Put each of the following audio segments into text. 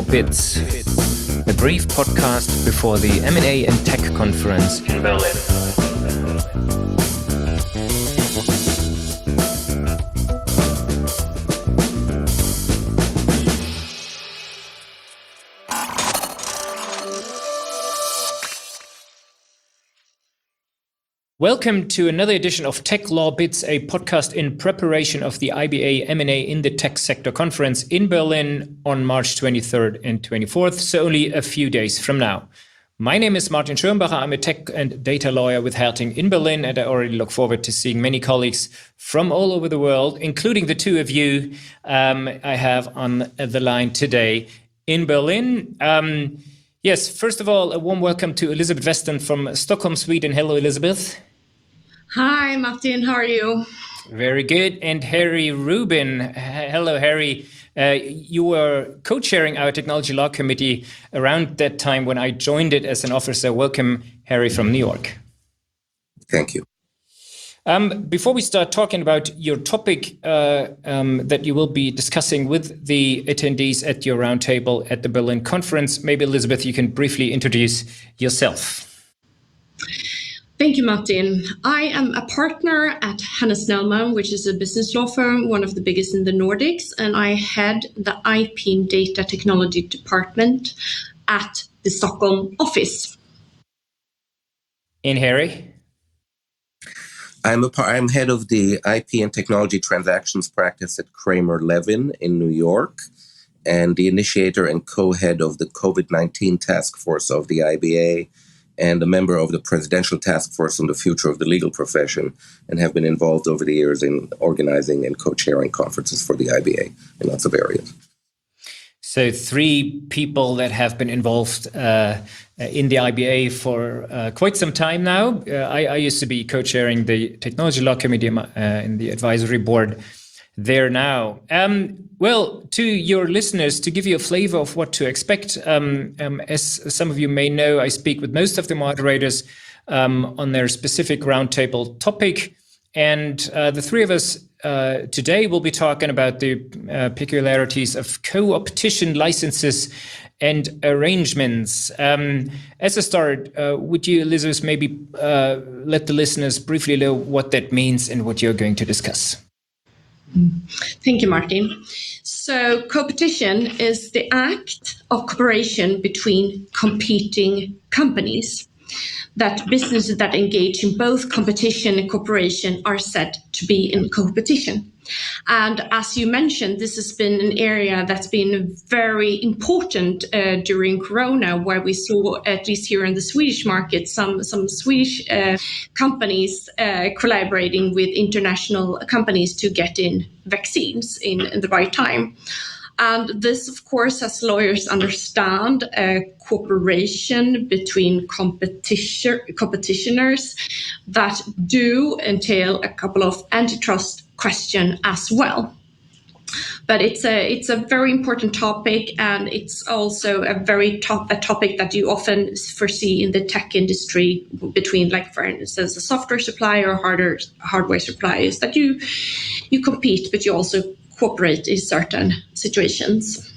Bits, a brief podcast before the M&A and Tech conference in Berlin. Welcome to another edition of Tech Law Bits, a podcast in preparation of the IBA M&A in the Tech Sector Conference in Berlin on March 23rd and 24th, so only a few days from now. My name is Martin Schirmbacher. I'm a tech and data lawyer with Herting in Berlin, and I already look forward to seeing many colleagues from all over the world, including the two of you I have on the line today in Berlin. Yes, first of all, a warm welcome to Elizabeth Weston from Stockholm, Sweden. Hello, Elizabeth. Hi, Martin. How are you? Very good. And Harry Rubin. Hello, Harry. You were co-chairing our technology law committee around that time when I joined it as an officer. Welcome, Harry from New York. Thank you. Before we start talking about your topic that you will be discussing with the attendees at your roundtable at the Berlin conference, maybe, Elizabeth, you can briefly introduce yourself. Thank you, Martin. I am a partner at Hanne Snellman, which is a business law firm, one of the biggest in the Nordics, and I head the IP and Data Technology Department at the Stockholm office. And Harry? I'm head of the IP and Technology Transactions practice at Kramer Levin in New York, and the initiator and co-head of the COVID-19 task force of the IBA, and a member of the Presidential Task Force on the Future of the Legal Profession, and have been involved over the years in organizing and co-chairing conferences for the IBA in lots of areas. So three people that have been involved in the IBA for quite some time now. I used to be co-chairing the Technology Law Committee in the advisory board there now. Well, to your listeners, to give you a flavor of what to expect, as some of you may know, I speak with most of the moderators on their specific roundtable topic. And the three of us today will be talking about the peculiarities of co-opetition licenses and arrangements. As a start, would you, Elizabeth, maybe let the listeners briefly know what that means and what you're going to discuss? Thank you, Martin. So co-opetition is the act of cooperation between competing companies. That businesses that engage in both competition and cooperation are said to be in co-opetition. And as you mentioned, this has been an area that's been very important during Corona, where we saw, at least here in the Swedish market, some Swedish companies collaborating with international companies to get in vaccines in the right time. And this, of course, as lawyers understand, cooperation between competitioners that do entail a couple of antitrust questions as well. But it's a very important topic, and it's also a topic that you often foresee in the tech industry between, like, for instance, a software supplier or hardware suppliers, that you compete, but you also cooperate in certain situations.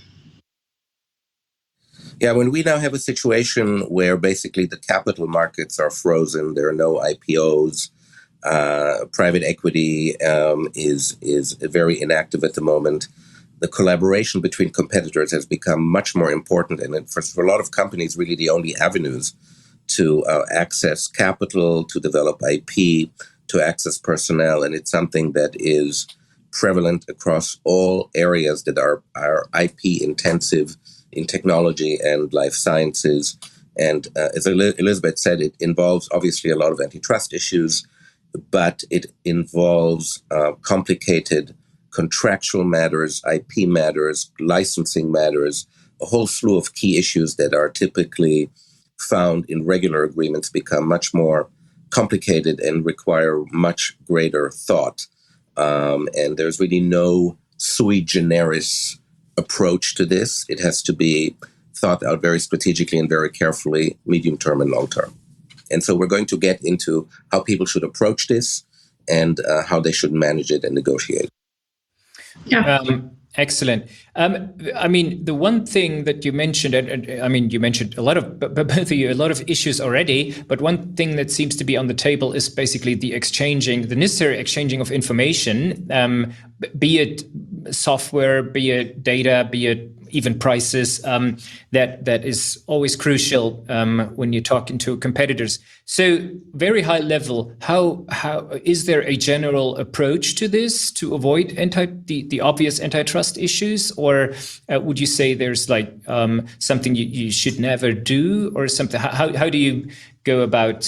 Yeah, when we now have a situation where basically the capital markets are frozen, there are no IPOs, private equity is very inactive at the moment. The collaboration between competitors has become much more important, and for a lot of companies, really the only avenues to access capital, to develop IP, to access personnel, and it's something that is prevalent across all areas that are IP intensive in technology and life sciences. And as Elizabeth said, it involves obviously a lot of antitrust issues, but it involves complicated contractual matters, IP matters, licensing matters, a whole slew of key issues that are typically found in regular agreements become much more complicated and require much greater thought. And there's really no sui generis approach to this. It has to be thought out very strategically and very carefully, medium term and long term. And so we're going to get into how people should approach this and how they should manage it and negotiate. Yeah. Excellent. I mean, the one thing that you mentioned, and I mean, you mentioned a lot of, both of you, a lot of issues already, but one thing that seems to be on the table is basically the necessary exchanging of information, be it software, be it data, be it even prices, that is always crucial when you're talking to competitors. So very high level, how is there a general approach to this to avoid the obvious antitrust issues, or would you say there's like something you should never do, or something? How do you go about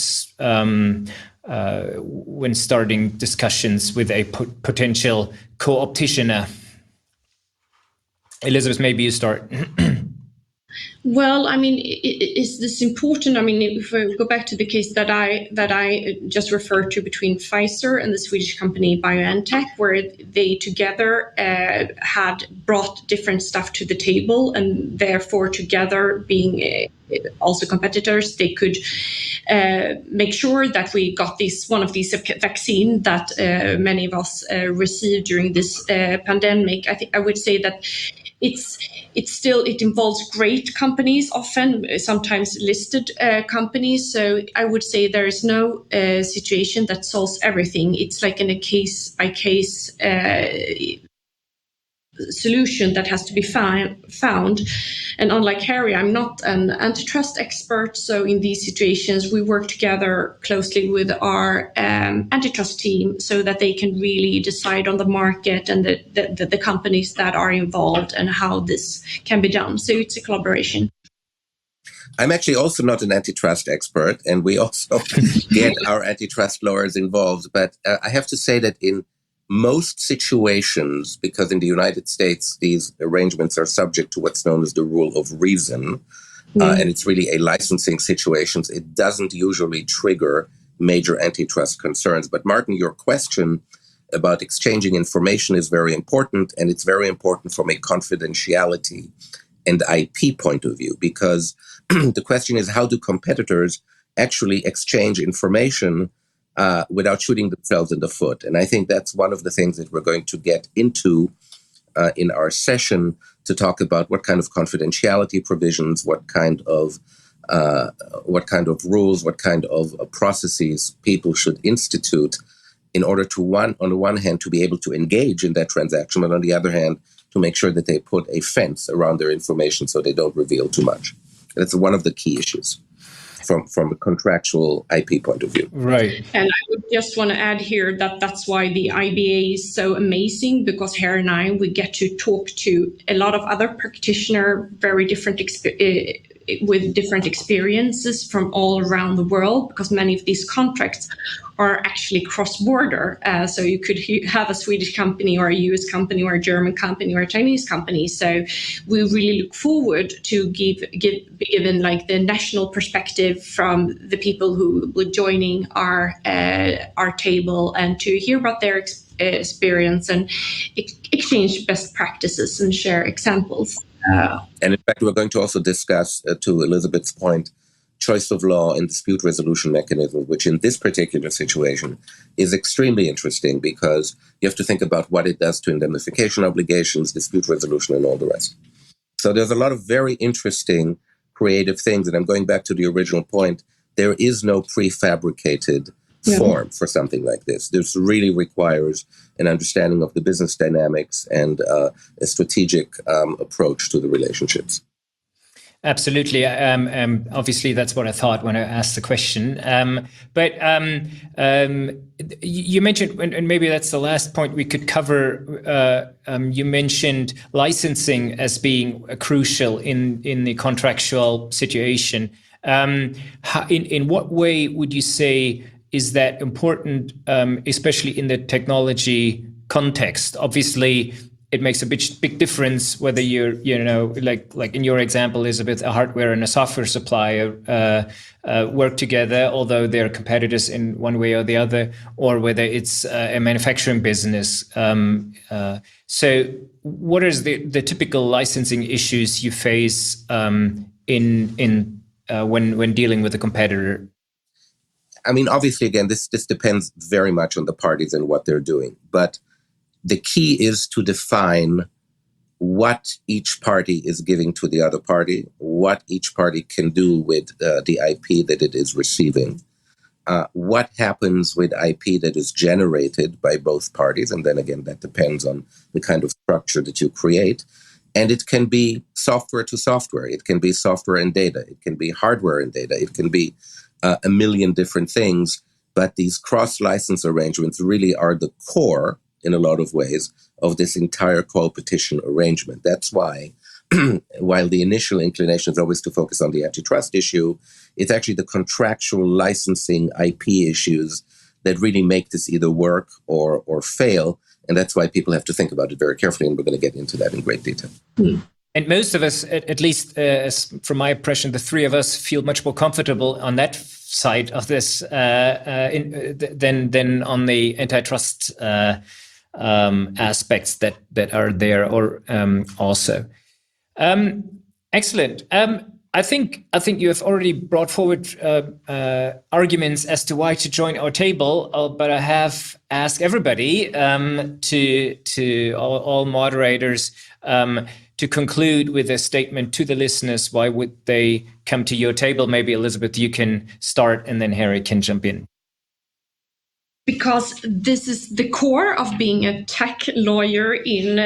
when starting discussions with a potential co-opetitioner? Elizabeth, maybe you start. Well, I mean, is this important? I mean, if we go back to the case that I just referred to between Pfizer and the Swedish company BioNTech, where they together had brought different stuff to the table, and therefore together being also competitors, they could make sure that we got one of these vaccine that many of us received during this pandemic. I would say that it involves great companies, often sometimes listed companies. So I would say there is no situation that solves everything. It's like in a case by case solution that has to be found. And unlike Harry, I'm not an antitrust expert. So in these situations, we work together closely with our antitrust team so that they can really decide on the market and the companies that are involved and how this can be done. So it's a collaboration. I'm actually also not an antitrust expert, and we also get our antitrust lawyers involved. But I have to say that in most situations, because in the United States, these arrangements are subject to what's known as the rule of reason, and it's really a licensing situation, it doesn't usually trigger major antitrust concerns. But Martin, your question about exchanging information is very important, and it's very important from a confidentiality and IP point of view, because the question is, how do competitors actually exchange information without shooting themselves in the foot? And I think that's one of the things that we're going to get into in our session, to talk about what kind of confidentiality provisions, what kind of rules, what kind of processes people should institute in order to, on the one hand, to be able to engage in that transaction, but on the other hand, to make sure that they put a fence around their information so they don't reveal too much. That's one of the key issues from a contractual IP point of view. Right. And I would just want to add here that that's why the IBA is so amazing, because Harry and I, we get to talk to a lot of other practitioners, very different with different experiences from all around the world, because many of these contracts are actually cross-border. So you could have a Swedish company or a US company or a German company or a Chinese company. So we really look forward to be given like the national perspective from the people who will be joining our table, and to hear about their experience and exchange best practices and share examples. And in fact, we're going to also discuss, to Elizabeth's point, choice of law and dispute resolution mechanisms, which in this particular situation is extremely interesting, because you have to think about what it does to indemnification obligations, dispute resolution, and all the rest. So there's a lot of very interesting creative things. And I'm going back to the original point. There is no prefabricated form for something like this. This really requires an understanding of the business dynamics and a strategic approach to the relationships. Absolutely. Obviously, that's what I thought when I asked the question. But you mentioned, and maybe that's the last point we could cover, you mentioned licensing as being crucial in the contractual situation. In what way would you say is that important, especially in the technology context? Obviously, it makes a big difference whether you're, like in your example, Elizabeth, a hardware and a software supplier work together, although they're competitors in one way or the other, or whether it's a manufacturing business. So what is the typical licensing issues you face when dealing with a competitor? I mean, obviously, again, this depends very much on the parties and what they're doing. But the key is to define what each party is giving to the other party, what each party can do with the IP that it is receiving, what happens with IP that is generated by both parties. And then again, that depends on the kind of structure that you create. And it can be software to software. It can be software and data. It can be hardware and data. It can be a million different things. But these cross-license arrangements really are the core, in a lot of ways, of this entire co-opetition arrangement. That's why, while the initial inclination is always to focus on the antitrust issue, it's actually the contractual licensing IP issues that really make this either work or fail. And that's why people have to think about it very carefully. And we're going to get into that in great detail. And most of us, at least as from my impression, the three of us feel much more comfortable on that side of this than on the antitrust aspects that are there or also. Excellent. I think you have already brought forward arguments as to why to join our table, but I have asked everybody to all moderators to conclude with a statement to the listeners. Why would they come to your table? Maybe Elizabeth, you can start, and then Harry can jump in. Because this is the core of being a tech lawyer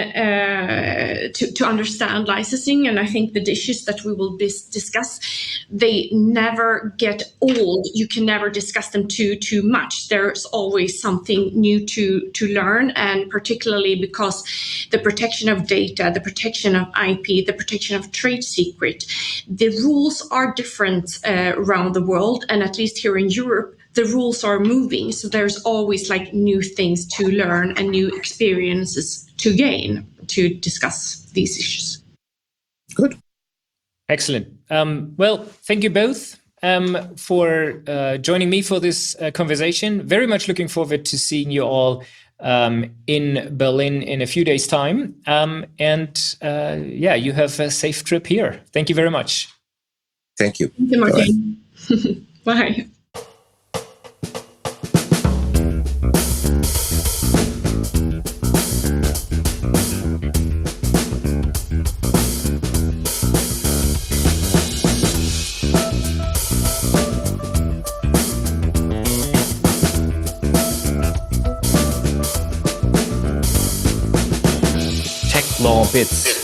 to understand licensing. And I think the issues that we will discuss, they never get old. You can never discuss them too much. There's always something new to learn, and particularly because the protection of data, the protection of IP, the protection of trade secret, the rules are different around the world, and at least here in Europe, the rules are moving, so there's always like new things to learn and new experiences to gain to discuss these issues. Good. Excellent. Well, thank you both for joining me for this conversation. Very much looking forward to seeing you all in Berlin in a few days' time. You have a safe trip here. Thank you very much. Thank you. Thank you, Martin. Bye. Tech Law Bits.